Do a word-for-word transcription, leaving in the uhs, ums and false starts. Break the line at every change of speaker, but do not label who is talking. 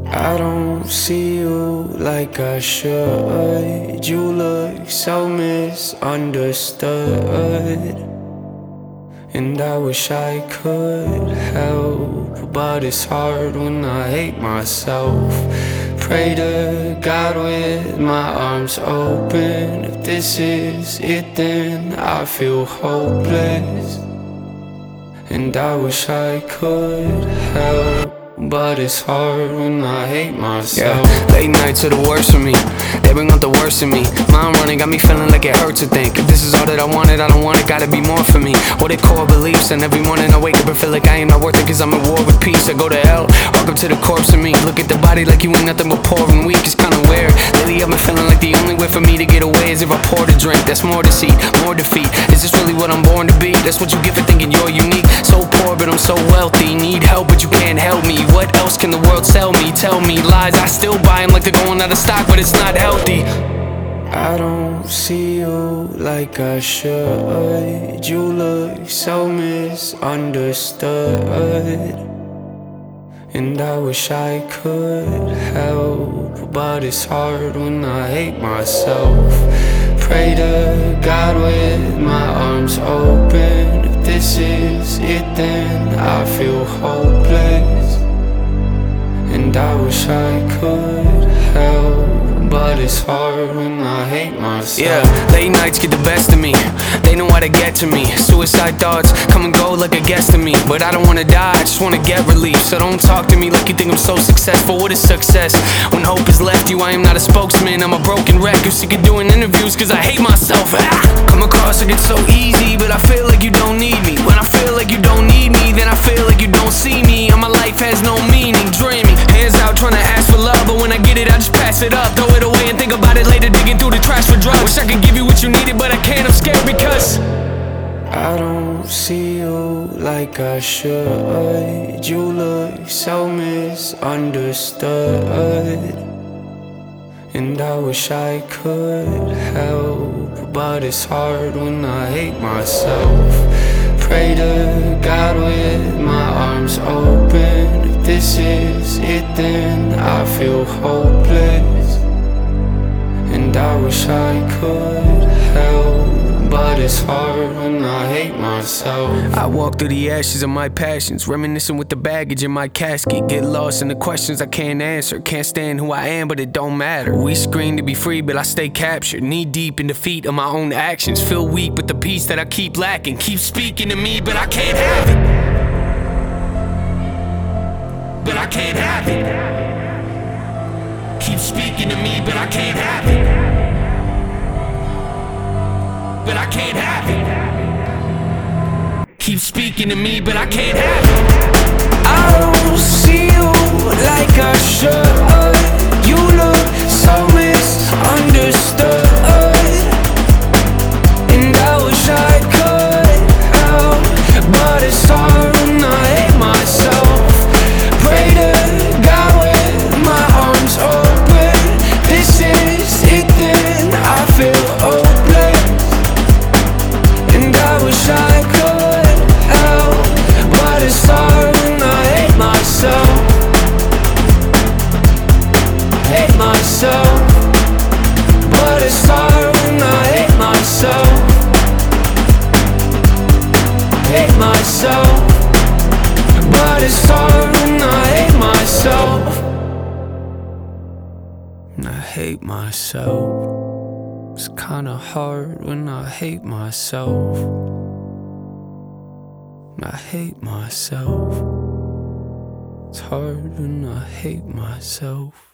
I don't see you like I should. You look so misunderstood, and I wish I could help, but it's hard when I hate myself. Pray to God with my arms open. If this is it, then I feel hopeless, and I wish I could help, but it's hard when I hate myself.
Yeah, late nights are the worst for me. They bring out the worst in me. Mind running got me feeling like it hurts to think. If this is all that I wanted, I don't want it, gotta be more for me. What are core beliefs? And every morning I wake up and feel like I ain't not worth it, cause I'm at war with peace. I go to hell, walk up to the corpse of me. Look at the body like you ain't nothing but poor and weak. It's kinda weird. Lately I've been feeling like the only way for me to get away is if I pour the drink. That's more deceit, more defeat. Is this really what I'm born to be? That's what you get for thinking you're unique. So poor but I'm so wealthy. Need help but you can't help me. What else can the world sell me? Tell me lies, I still buy them like they're going out of stock, but it's not healthy.
I don't see you like I should. You look so misunderstood, and I wish I could help, but it's hard when I hate myself. Pray to God with my arms open. If this is it, then I feel hopeless, and I wish I could help, but it's hard when I hate myself.
Yeah, late nights get the best of me. They know how to get to me. Suicide thoughts come and go like a guest to me. But I don't wanna die, I just wanna get relief. So don't talk to me like you think I'm so successful. What is success? When hope has left you, I am not a spokesman. I'm a broken wreck who's sick of doing interviews cause I hate myself. Ah! Come across like it's so easy, but I feel like you don't need me. When I feel like you don't need me, then I feel like you don't see me. And my life has no meaning, dreaming. Hands out trying to ask for love, but when I get it I just pass it up. Throw it away and think about it later, digging through the trash for drugs. Wish I could give you what you needed, but I can't, I'm scared because
I don't see you like I should. You look so misunderstood, and I wish I could help, but it's hard when I hate myself. Pray to God with my arms open. If this is it, then I feel hopeless, and I wish I could help, but it's hard when I hate myself.
I walk through the ashes of my passions, reminiscing with the baggage in my casket. Get lost in the questions I can't answer. Can't stand who I am, but it don't matter. We scream to be free, but I stay captured, knee deep in defeat of my own actions. Feel weak with the peace that I keep lacking. Keep speaking to me, but I can't have it. But I can't have it. Keep speaking to me, but I can't have it. But I can't have it. Keep speaking to me, but I can't have it.
I don't see you like I should. You look so misunderstood, and I wish I could help, but it's hard when I hate myself. Pray to God with my arms open. This is it, then I feel hopeless, and I wish I could help, but it's hard when I hate myself. Hate myself, but it's hard when I hate myself. Hate myself, but it's hard when I hate myself. And I hate myself. It's kinda hard when I hate myself. And I hate myself. It's hard when I hate myself.